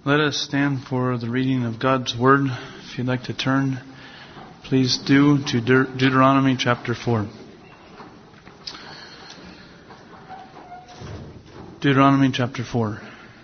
Let us stand for the reading of God's Word. If you'd like to turn, please do to Deuteronomy chapter 4. Deuteronomy chapter 4.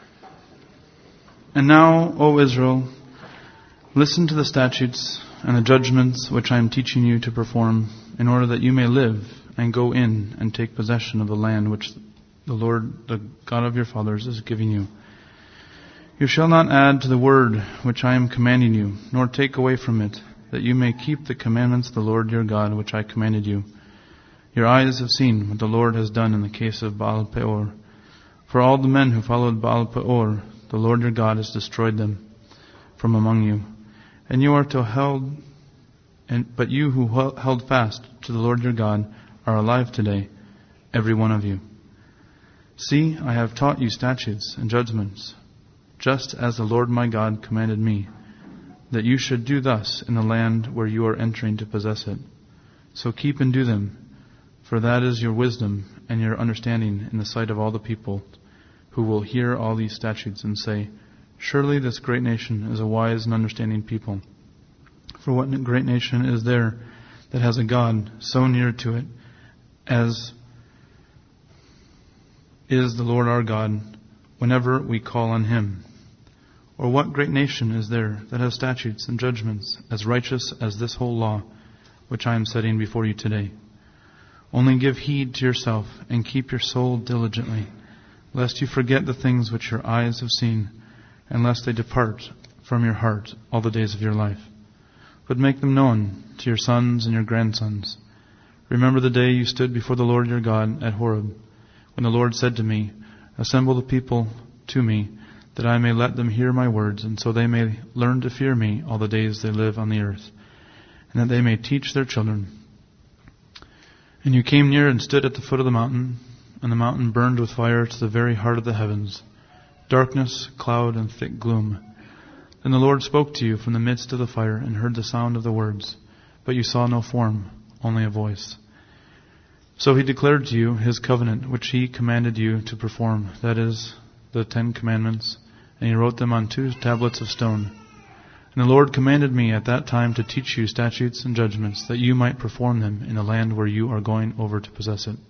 And now, O Israel, listen to the statutes and the judgments which I am teaching you to perform, in order that you may live and go in and take possession of the land which the Lord, the God of your fathers, is giving you. You shall not add to the word which I am commanding you, nor take away from it, that you may keep the commandments of the Lord your God, which I commanded you. Your eyes have seen what the Lord has done in the case of Baal Peor. For all the men who followed Baal Peor, the Lord your God has destroyed them from among you. And you are but you who held fast to the Lord your God are alive today, every one of you. See, I have taught you statutes and judgments, just as the Lord my God commanded me, that you should do thus in the land where you are entering to possess it. So keep and do them, for that is your wisdom and your understanding in the sight of all the people, who will hear all these statutes and say, surely this great nation is a wise and understanding people. For what great nation is there that has a God so near to it as is the Lord our God, whenever we call on Him? Or what great nation is there that has statutes and judgments as righteous as this whole law, which I am setting before you today? Only give heed to yourself and keep your soul diligently, lest you forget the things which your eyes have seen, and lest they depart from your heart all the days of your life. But make them known to your sons and your grandsons. Remember the day you stood before the Lord your God at Horeb, when the Lord said to me, assemble the people to me, that I may let them hear my words, and so they may learn to fear me all the days they live on the earth, and that they may teach their children. And you came near and stood at the foot of the mountain, and the mountain burned with fire to the very heart of the heavens, darkness, cloud, and thick gloom. Then the Lord spoke to you from the midst of the fire, and heard the sound of the words, but you saw no form, only a voice. So He declared to you His covenant, which He commanded you to perform, that is, the 10 Commandments, and He wrote them on 2 tablets of stone. And the Lord commanded me at that time to teach you statutes and judgments, that you might perform them in the land where you are going over to possess it.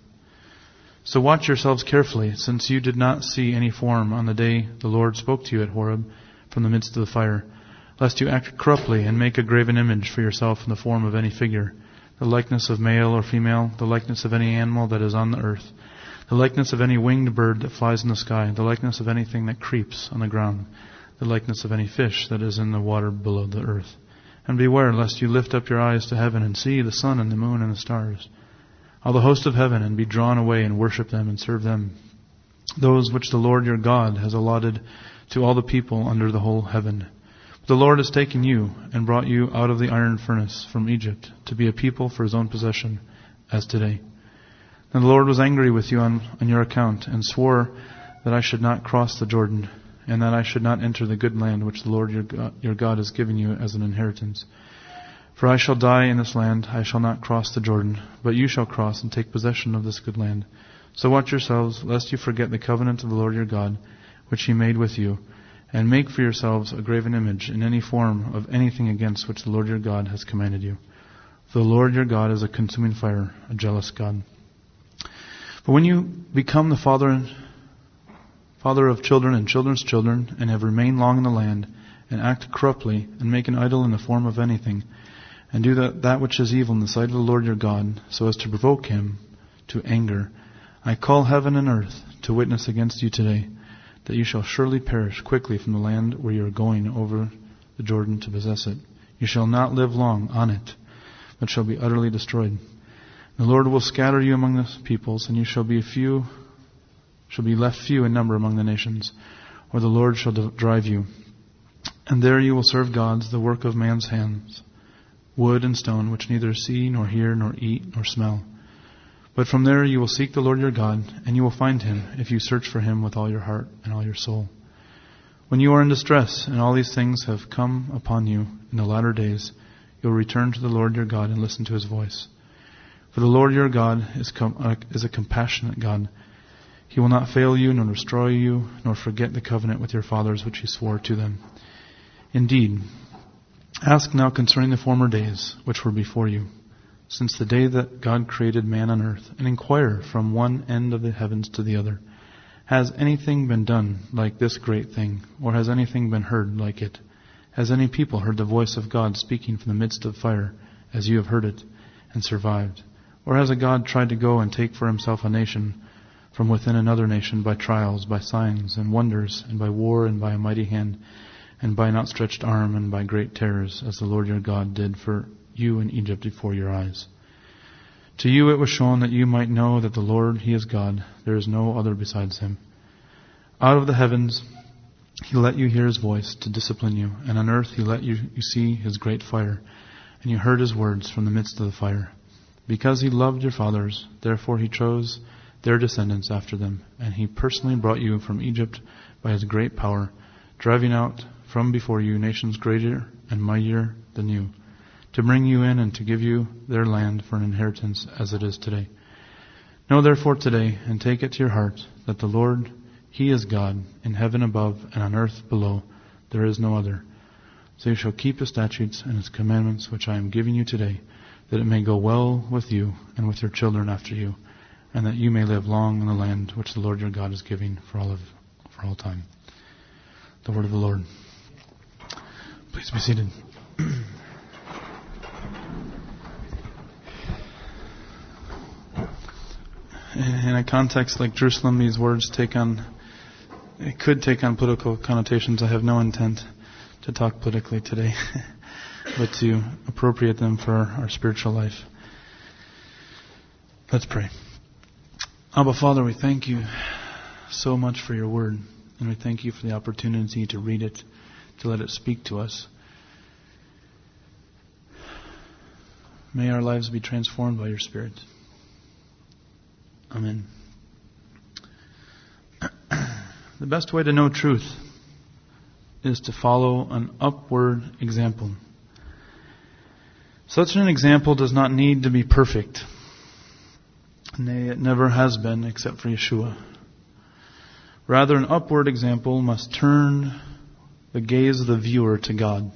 So watch yourselves carefully, since you did not see any form on the day the Lord spoke to you at Horeb from the midst of the fire, lest you act corruptly and make a graven image for yourself in the form of any figure, the likeness of male or female, the likeness of any animal that is on the earth, the likeness of any winged bird that flies in the sky, the likeness of anything that creeps on the ground, the likeness of any fish that is in the water below the earth. And beware lest you lift up your eyes to heaven and see the sun and the moon and the stars, all the host of heaven, and be drawn away and worship them and serve them, those which the Lord your God has allotted to all the people under the whole heaven. The Lord has taken you and brought you out of the iron furnace from Egypt to be a people for His own possession, as today. And the Lord was angry with you on your account, and swore that I should not cross the Jordan, and that I should not enter the good land which the Lord your God has given you as an inheritance. For I shall die in this land, I shall not cross the Jordan, but you shall cross and take possession of this good land. So watch yourselves, lest you forget the covenant of the Lord your God, which He made with you, and make for yourselves a graven image in any form of anything against which the Lord your God has commanded you. For the Lord your God is a consuming fire, a jealous God. But when you become the father of children and children's children, and have remained long in the land, and act corruptly, and make an idol in the form of anything, and do that which is evil in the sight of the Lord your God, so as to provoke Him to anger, I call heaven and earth to witness against you today, that you shall surely perish quickly from the land where you are going over the Jordan to possess it. You shall not live long on it, but shall be utterly destroyed. The Lord will scatter you among the peoples, and you shall be left few in number among the nations, where the Lord shall drive you. And there you will serve gods, the work of man's hands, wood and stone, which neither see, nor hear, nor eat, nor smell. But from there you will seek the Lord your God, and you will find Him, if you search for Him with all your heart and all your soul. When you are in distress, and all these things have come upon you in the latter days, you will return to the Lord your God and listen to His voice. For the Lord your God is a compassionate God. He will not fail you, nor destroy you, nor forget the covenant with your fathers which he swore to them. Indeed, ask now concerning the former days which were before you, since the day that God created man on earth, and inquire from one end of the heavens to the other. Has anything been done like this great thing, or has anything been heard like it? Has any people heard the voice of God speaking from the midst of fire, as you have heard it, and survived? Or has a God tried to go and take for himself a nation from within another nation by trials, by signs and wonders, and by war, and by a mighty hand, and by an outstretched arm, and by great terrors, as the Lord your God did for you in Egypt before your eyes? To you it was shown that you might know that the Lord, He is God. There is no other besides Him. Out of the heavens He let you hear His voice to discipline you, and on earth He let you see His great fire, and you heard His words from the midst of the fire. Because He loved your fathers, therefore He chose their descendants after them, and He personally brought you from Egypt by His great power, driving out from before you nations greater and mightier than you, to bring you in and to give you their land for an inheritance as it is today. Know therefore today, and take it to your heart, that the Lord, He is God, in heaven above and on earth below. There is no other. So you shall keep His statutes and His commandments, which I am giving you today, that it may go well with you and with your children after you, and that you may live long in the land which the Lord your God is giving for all time. The word of the Lord. Please be seated. In a context like Jerusalem, these words could take on political connotations. I have no intent to talk politically today, but to appropriate them for our spiritual life. Let's pray. Abba, Father, we thank you so much for your word, and we thank you for the opportunity to read it, to let it speak to us. May our lives be transformed by your Spirit. Amen. The best way to know truth is to follow an upward example. Such an example does not need to be perfect. Nay, it never has been except for Yeshua. Rather, an upward example must turn the gaze of the viewer to God.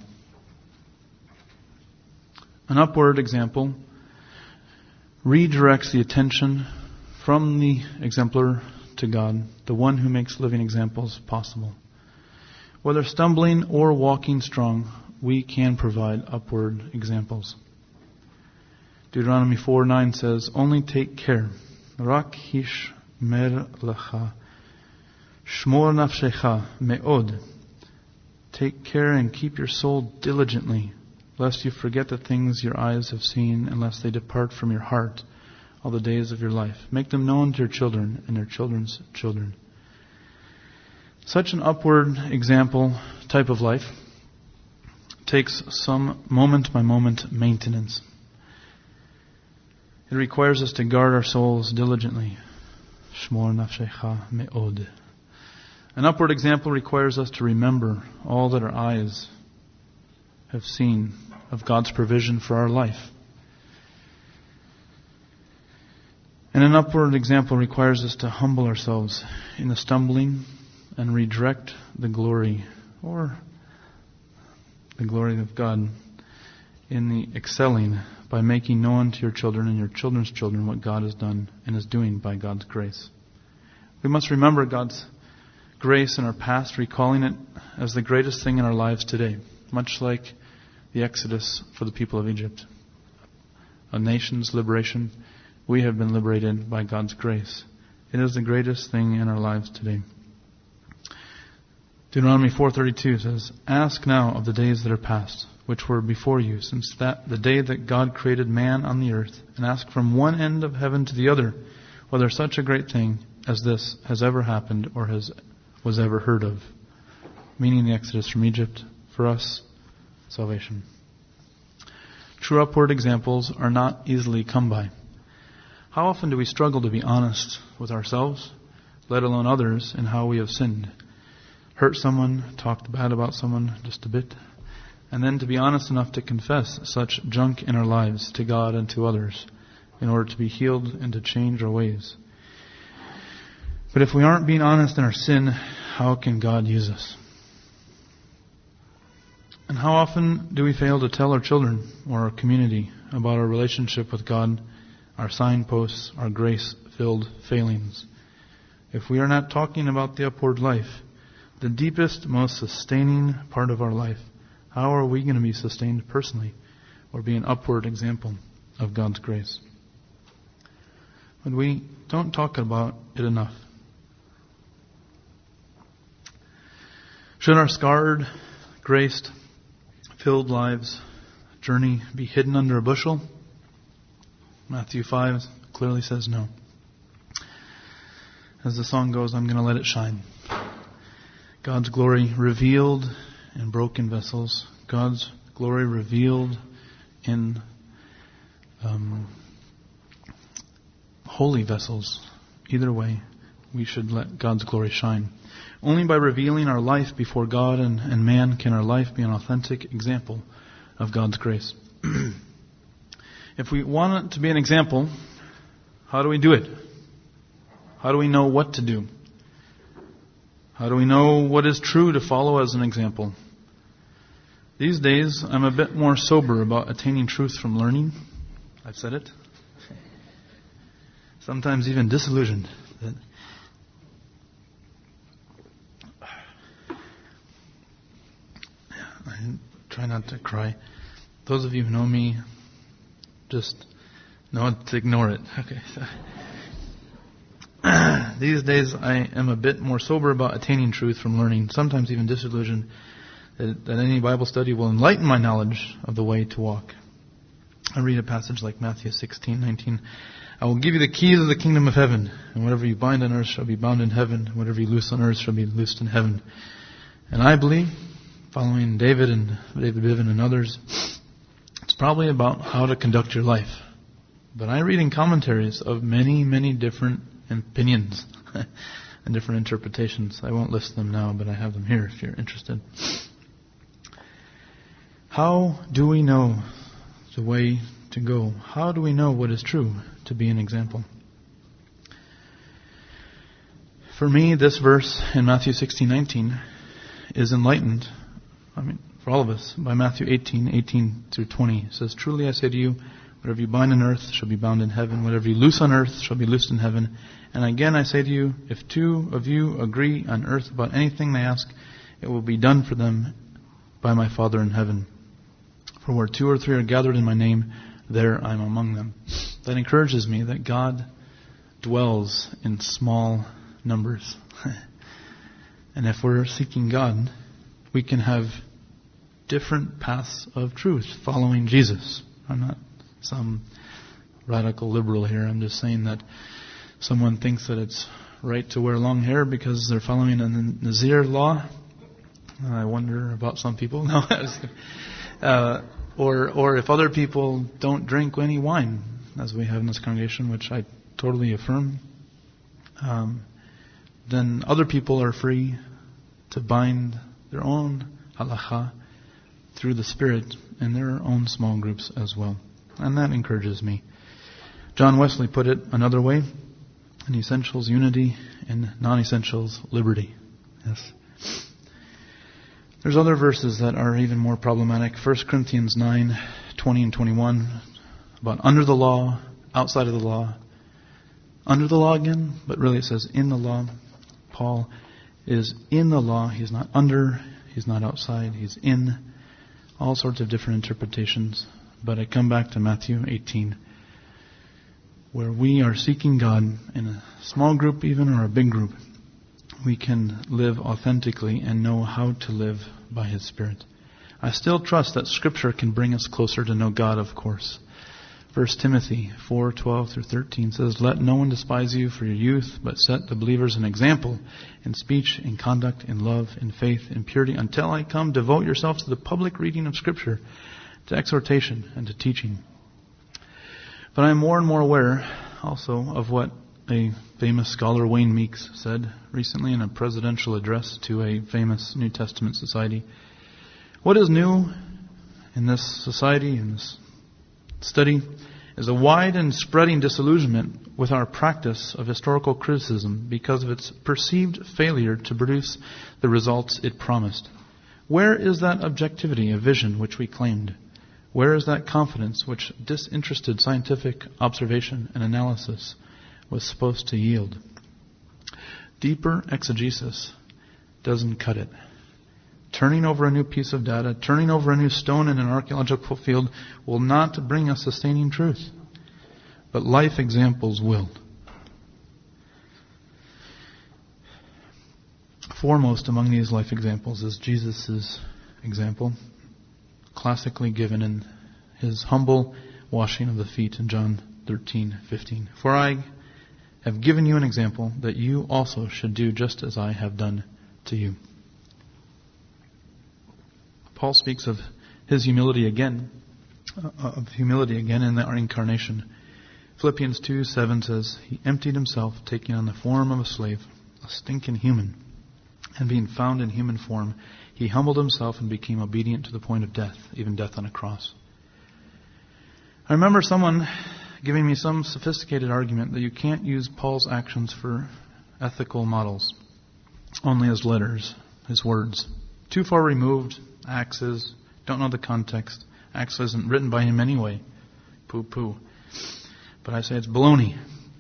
An upward example redirects the attention from the exemplar to God, the one who makes living examples possible. Whether stumbling or walking strong, we can provide upward examples. Deuteronomy 4:9 says, "Only take care, rak hish mer lecha, shmor nafshecha me'od." Take care and keep your soul diligently, lest you forget the things your eyes have seen, and lest they depart from your heart all the days of your life. Make them known to your children and your children's children. Such an upward example type of life takes some moment-by-moment maintenance. It requires us to guard our souls diligently. Shmor nafshecha me'od. An upward example requires us to remember all that our eyes have seen of God's provision for our life. And an upward example requires us to humble ourselves in the stumbling and redirect the glory, or the glory of God, in the excelling by making known to your children and your children's children what God has done and is doing by God's grace. We must remember God's grace in our past, recalling it as the greatest thing in our lives today, much like the Exodus for the people of Egypt. A nation's liberation. We have been liberated by God's grace. It is the greatest thing in our lives today. Deuteronomy 4:32 says, "Ask now of the days that are past, which were before you, since the day that God created man on the earth, and ask from one end of heaven to the other, whether such a great thing as this has ever happened or was ever heard of." Meaning the Exodus from Egypt, for us, salvation. True upward examples are not easily come by. How often do we struggle to be honest with ourselves, let alone others, in how we have sinned? Hurt someone, talked bad about someone just a bit, and then to be honest enough to confess such junk in our lives to God and to others in order to be healed and to change our ways. But if we aren't being honest in our sin, how can God use us? And how often do we fail to tell our children or our community about our relationship with God, our signposts, our grace-filled failings? If we are not talking about the upward life, the deepest, most sustaining part of our life, how are we going to be sustained personally or be an upward example of God's grace? But we don't talk about it enough. Should our scarred, graced, filled lives journey be hidden under a bushel? Matthew 5 clearly says no. As the song goes, I'm going to let it shine. God's glory revealed in broken vessels. God's glory revealed in holy vessels. Either way, we should let God's glory shine. Only by revealing our life before God and man can our life be an authentic example of God's grace. If we want it to be an example, how do we do it? How do we know what to do? How do we know what is true to follow as an example? These days, I'm a bit more sober about attaining truth from learning. I've said it. Sometimes even disillusioned. I try not to cry. Those of you who know me, just know to ignore it. Okay. These days I am a bit more sober about attaining truth from learning, sometimes even disillusioned that any Bible study will enlighten my knowledge of the way to walk. I read a passage like Matthew 16:19. I will give you the keys of the kingdom of heaven, and whatever you bind on earth shall be bound in heaven, and whatever you loose on earth shall be loosed in heaven. And I believe, following David Biven and others, it's probably about how to conduct your life. But I read in commentaries of many, many different opinions and different interpretations. I won't list them now, but I have them here if you're interested. How do we know the way to go? How do we know what is true to be an example? For me, this verse in Matthew 16:19 is enlightened, for all of us, by Matthew 18 through 20. It says, "Truly I say to you, whatever you bind on earth shall be bound in heaven. Whatever you loose on earth shall be loosed in heaven. And again I say to you, if two of you agree on earth about anything they ask, it will be done for them by my Father in heaven. For where two or three are gathered in my name, there I am among them." That encourages me that God dwells in small numbers. And if we're seeking God, we can have different paths of truth following Jesus. I'm not some radical liberal here. I'm just saying that someone thinks that it's right to wear long hair because they're following the Nazir law. I wonder about some people. No, or if other people don't drink any wine, as we have in this congregation, which I totally affirm, then other people are free to bind their own halacha through the Spirit in their own small groups as well. And that encourages me. John Wesley put it another way: in essentials, unity; in non-essentials, liberty. Yes. There's other verses that are even more problematic. 1 Corinthians 9:20 and 21, about under the law, outside of the law. Under the law again, but really it says in the law. Paul is in the law. He's not under, he's not outside, he's in. All sorts of different interpretations. But I come back to Matthew 18, where we are seeking God in a small group even, or a big group. We can live authentically and know how to live by His Spirit. I still trust that Scripture can bring us closer to know God, of course. 1 Timothy 4:12 through 13 says, "Let no one despise you for your youth, but set the believers an example in speech, in conduct, in love, in faith, in purity. Until I come, devote yourselves to the public reading of Scripture, to exhortation and to teaching." But I am more and more aware also of what a famous scholar, Wayne Meeks, said recently in a presidential address to a famous New Testament society. What is new in this society, in this study, is a wide and spreading disillusionment with our practice of historical criticism because of its perceived failure to produce the results it promised. Where is that objectivity of vision which we claimed? Where is that confidence which disinterested scientific observation and analysis was supposed to yield? Deeper exegesis doesn't cut it. Turning over a new piece of data, turning over a new stone in an archaeological field will not bring us sustaining truth. But life examples will. Foremost among these life examples is Jesus' example, classically given in his humble washing of the feet in John 13:15. For I have given you an example that you also should do just as I have done to you. Paul speaks of his humility again in the incarnation. Philippians 2:7 says, He emptied himself, taking on the form of a slave, a stinking human. And being found in human form, he humbled himself and became obedient to the point of death, even death on a cross. I remember someone giving me some sophisticated argument that you can't use Paul's actions for ethical models, only as letters, his words. Too far removed, Acts is, don't know the context. Acts isn't written by him anyway. Pooh. But I say it's baloney.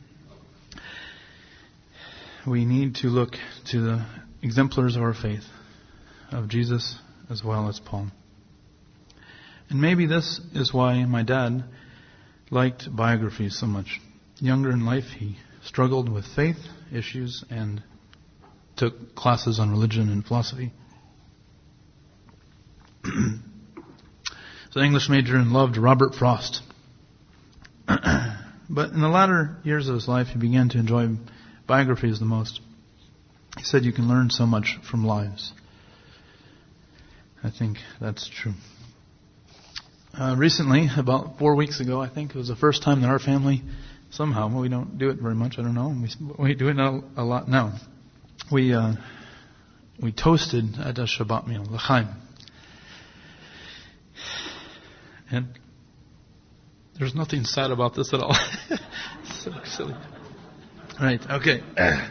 We need to look to the exemplars of our faith, of Jesus as well as Paul. And maybe this is why my dad liked biographies so much. Younger in life, he struggled with faith issues and took classes on religion and philosophy. He's an English major and loved Robert Frost. But in the latter years of his life, he began to enjoy biographies the most. He said you can learn so much from lives. I think that's true. Recently, about 4 weeks ago, I think, it was the first time that our family, somehow, we don't do it very much, I don't know, we do it a lot now. We toasted at a Shabbat meal, l'chaim. And there's nothing sad about this at all. So silly. Right, okay.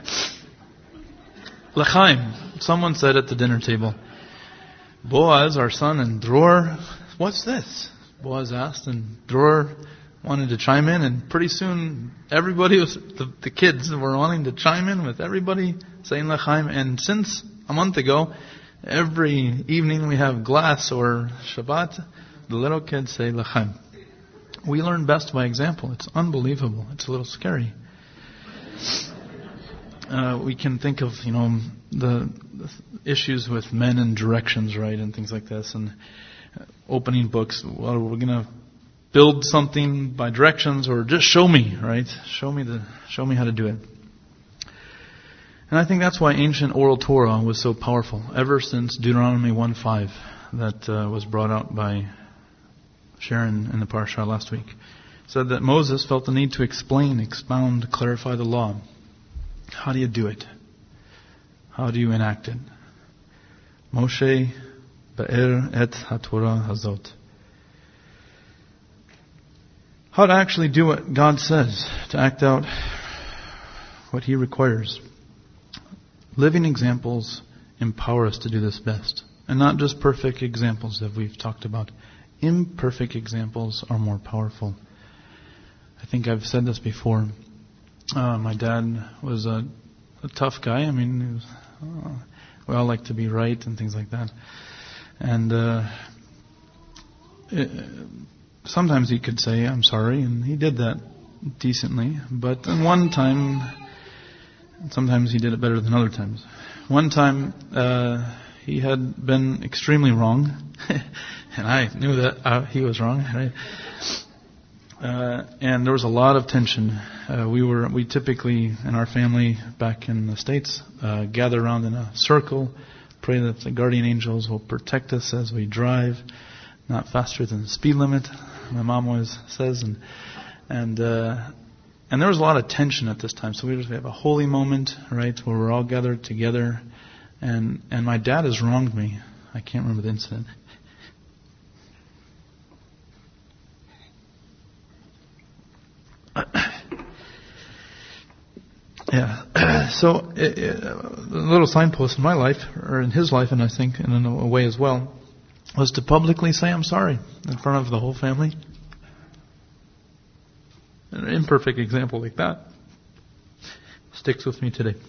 L'chaim. Someone said at the dinner table, Boaz, our son, and Dror, what's this? Boaz asked, and Dror wanted to chime in, and pretty soon everybody was, the kids were wanting to chime in with everybody saying l'chaim. And since a month ago, every evening we have glass or Shabbat, the little kids say l'chaim. We learn best by example. It's unbelievable. It's a little scary. We can think of, the issues with men and directions, right, and things like this, and opening books. Well, we're going to build something by directions, or just show me, right? Show me how to do it. And I think that's why ancient oral Torah was so powerful, ever since Deuteronomy 1:5, that was brought out by Sharon in the parsha last week. Said that Moses felt the need to explain, expound, clarify the law. How do you do it? How do you enact it? Moshe ba'er et haTorah hazot. How to actually do what God says, to act out what He requires. Living examples empower us to do this best. And not just perfect examples that we've talked about. Imperfect examples are more powerful. I think I've said this before. My dad was a tough guy. I mean, we all like to be right and things like that. And sometimes he could say, I'm sorry, and he did that decently. But one time, sometimes he did it better than other times. One time, he had been extremely wrong, and I knew that he was wrong, right? And there was a lot of tension. We typically, in our family back in the States, gather around in a circle, pray that the guardian angels will protect us as we drive, not faster than the speed limit, my mom always says. And there was a lot of tension at this time. So we have a holy moment, right, where we're all gathered together. And my dad has wronged me. I can't remember the incident. Yeah. So, a little signpost in my life, or in his life, and I think in a way as well, was to publicly say I'm sorry in front of the whole family. An imperfect example like that sticks with me today.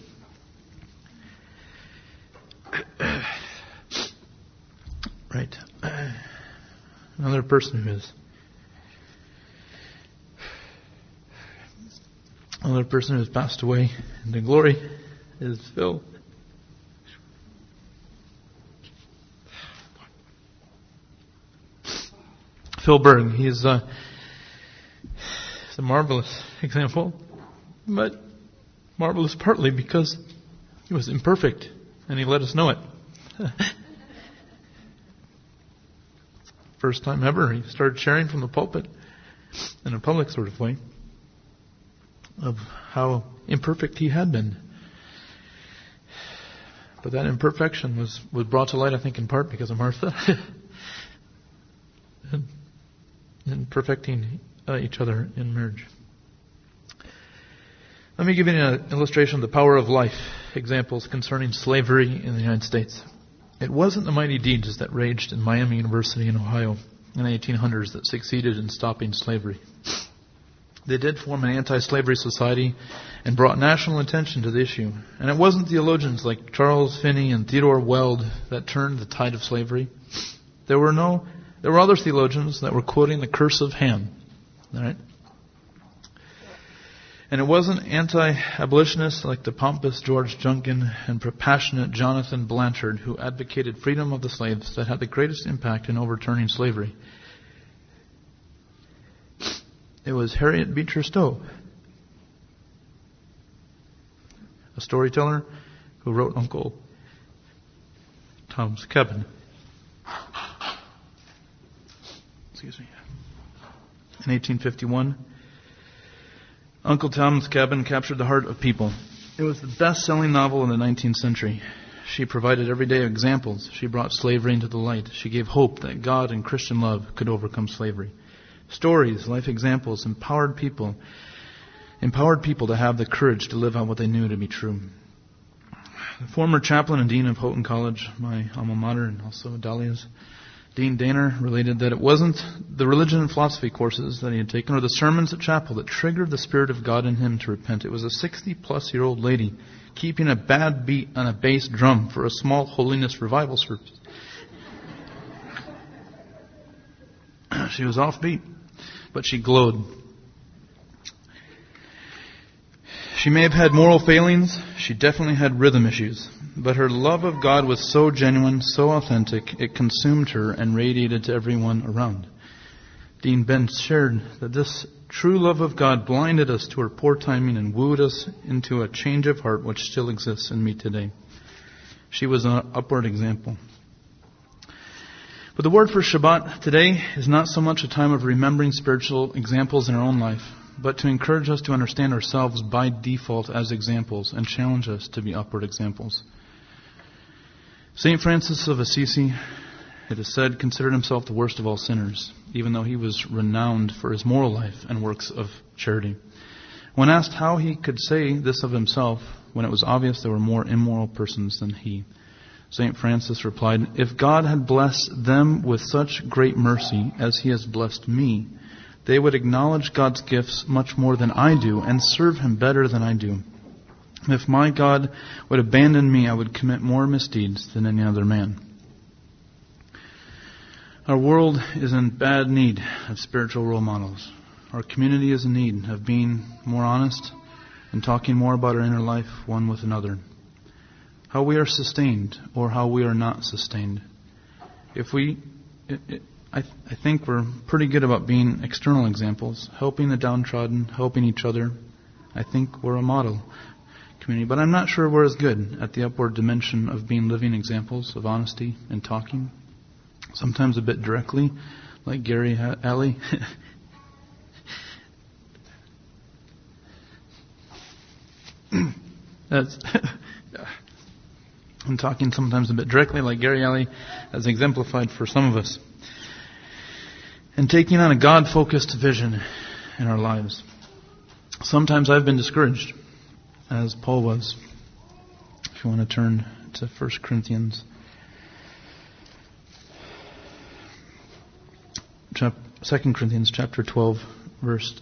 Right. Another person who has passed away into glory is Phil. Phil Berg. He's a marvelous example, but marvelous partly because he was imperfect and he let us know it. First time ever, he started sharing from the pulpit in a public sort of way of how imperfect he had been. But that imperfection was brought to light, I think, in part because of Martha. and perfecting each other in marriage. Let me give you an illustration of the power of life, examples concerning slavery in the United States. It wasn't the mighty deeds that raged in Miami University in Ohio in the 1800s that succeeded in stopping slavery. They did form an anti-slavery society and brought national attention to the issue. And it wasn't theologians like Charles Finney and Theodore Weld that turned the tide of slavery. There were other theologians that were quoting the curse of Ham. All right? And it wasn't anti-abolitionists like the pompous George Junkin and passionate Jonathan Blanchard who advocated freedom of the slaves that had the greatest impact in overturning slavery. It was Harriet Beecher Stowe, a storyteller who wrote Uncle Tom's Cabin. Excuse me. In 1851, Uncle Tom's Cabin captured the heart of people. It was the best-selling novel in the 19th century. She provided everyday examples. She brought slavery into the light. She gave hope that God and Christian love could overcome slavery. Stories, life examples, empowered people to have the courage to live out what they knew to be true. The former chaplain and dean of Houghton College, my alma mater, and also Dahlia's, Dean Daner, related that it wasn't the religion and philosophy courses that he had taken or the sermons at chapel that triggered the Spirit of God in him to repent. It was a 60-plus-year-old lady keeping a bad beat on a bass drum for a small holiness revival service. She was offbeat, but she glowed. She may have had moral failings. She definitely had rhythm issues. But her love of God was so genuine, so authentic, it consumed her and radiated to everyone around. Dean Bent shared that this true love of God blinded us to her poor timing and wooed us into a change of heart which still exists in me today. She was an upward example. But the word for Shabbat today is not so much a time of remembering spiritual examples in our own life, but to encourage us to understand ourselves by default as examples and challenge us to be upward examples. St. Francis of Assisi, it is said, considered himself the worst of all sinners, even though he was renowned for his moral life and works of charity. When asked how he could say this of himself when it was obvious there were more immoral persons than he, St. Francis replied, "If God had blessed them with such great mercy as he has blessed me, they would acknowledge God's gifts much more than I do and serve him better than I do. If my God would abandon me, I would commit more misdeeds than any other man." Our world is in bad need of spiritual role models. Our community is in need of being more honest and talking more about our inner life one with another. How we are sustained or how we are not sustained. I think we're pretty good about being external examples, helping the downtrodden, helping each other. I think we're a model community, but I'm not sure we're as good at the upward dimension of being living examples of honesty and talking, sometimes a bit directly, like Gary Alley. I'm talking sometimes a bit directly, like Gary Alley has exemplified for some of us. And taking on a God-focused vision in our lives. Sometimes I've been discouraged, as Paul was. If you want to turn to 1 Corinthians, 2 Corinthians chapter 12, verse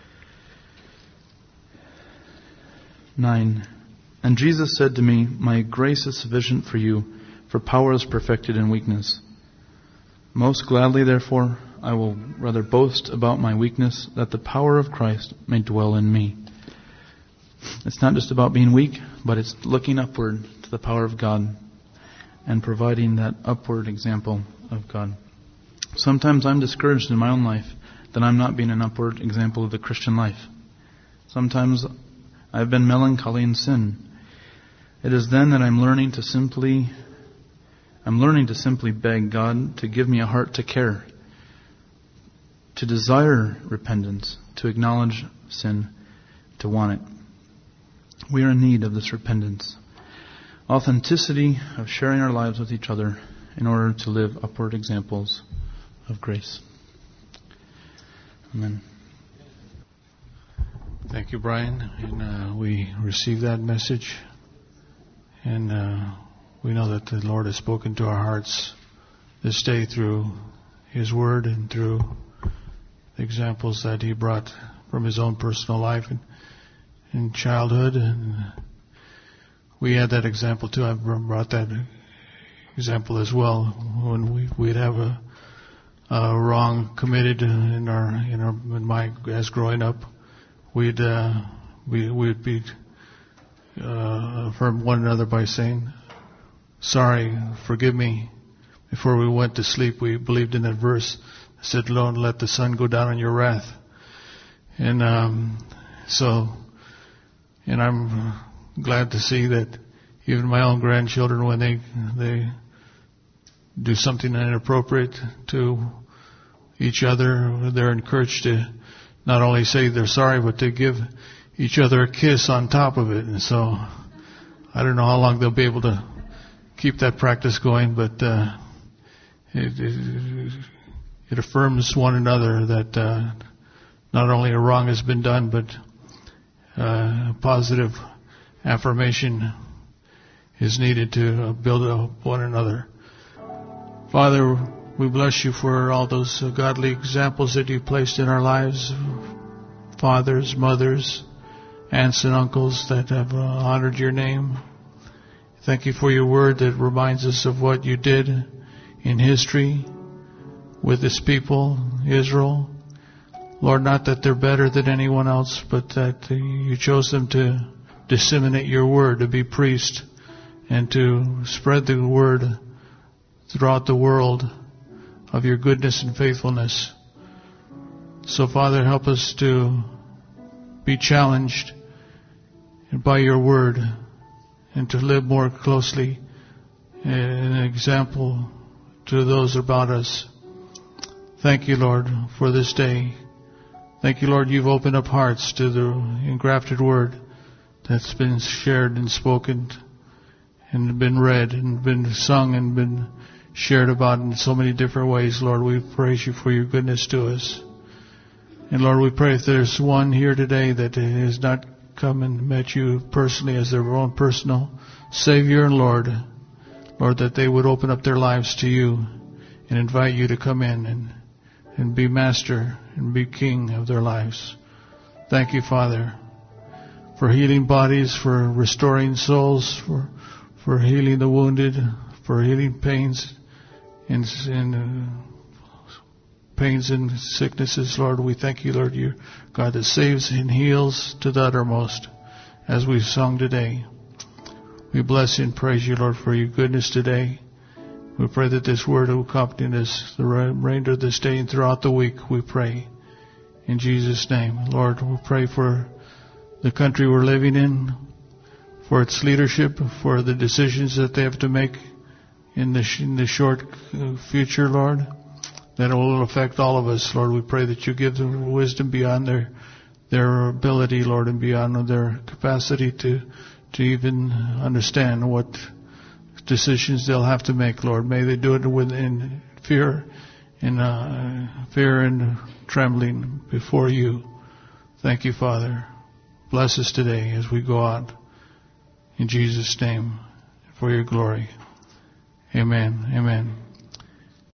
9. And Jesus said to me, "My grace is sufficient for you, for power is perfected in weakness. Most gladly, therefore, I will rather boast about my weakness, that the power of Christ may dwell in me." It's not just about being weak, but it's looking upward to the power of God and providing that upward example of God. Sometimes I'm discouraged in my own life that I'm not being an upward example of the Christian life. Sometimes I've been melancholy in sin. It is then that I'm learning to simply beg God to give me a heart to care, to desire repentance, to acknowledge sin, to want it. We are in need of this repentance. Authenticity of sharing our lives with each other in order to live upward examples of grace. Amen. Thank you, Brian. And we receive that message. And we know that the Lord has spoken to our hearts this day through His Word and through the examples that He brought from His own personal life in childhood. And we had that example too. I brought that example as well when we'd have a wrong committed in my as growing up. We'd be affirm one another by saying, "Sorry, forgive me." Before we went to sleep, we believed in that verse. I said, "Lord, let the sun go down on your wrath." And I'm glad to see that even my own grandchildren, when they do something inappropriate to each other, they're encouraged to not only say they're sorry, but to give each other a kiss on top of it. And so I don't know how long they'll be able to keep that practice going, but it affirms one another that not only a wrong has been done, but positive affirmation is needed to build up one another. Father, we bless you for all those godly examples that you placed in our lives, fathers, mothers, aunts and uncles that have honored your name. Thank you for your word that reminds us of what you did in history with this people, Israel. Lord, not that they're better than anyone else, but that you chose them to disseminate your word, to be priests, and to spread the word throughout the world of your goodness and faithfulness. So, Father, help us to be challenged by your word and to live more closely an example to those about us. Thank you, Lord, for this day. Thank you, Lord, you've opened up hearts to the engrafted word that's been shared and spoken and been read and been sung and been shared about in so many different ways. Lord, we praise you for your goodness to us. And Lord, we pray if there's one here today that has not come and met you personally as their own personal Savior and Lord, that they would open up their lives to you and invite you to come in and be master and be king of their lives. Thank you, Father, for healing bodies, for restoring souls, for healing the wounded, for healing pains and pains and sicknesses. Lord, we thank you, Lord, you're God that saves and heals to the uttermost, as we've sung today. We bless you and praise you, Lord, for your goodness today. We pray that this word will accompany us the remainder of this day and throughout the week, we pray. In Jesus' name. Lord, we pray for the country we're living in, for its leadership, for the decisions that they have to make in the short future, Lord, that it will affect all of us. Lord, we pray that you give them wisdom beyond their ability, Lord, and beyond their capacity to even understand what decisions they'll have to make, Lord. May they do it in fear and trembling before you. Thank you, Father. Bless us today as we go out. In Jesus' name, for your glory. Amen. Amen.